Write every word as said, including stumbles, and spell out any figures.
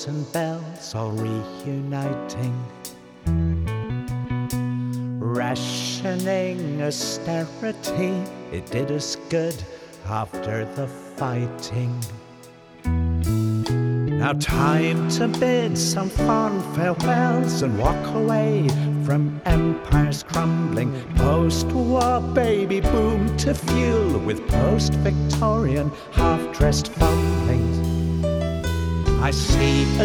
and bells all reuniting, rationing austerity, it did us good after the fighting. Now time to bid some fond farewells and walk away from empires crumbling, post-war baby boom to fuel with post-Victorian half-dressed fumblings. I see a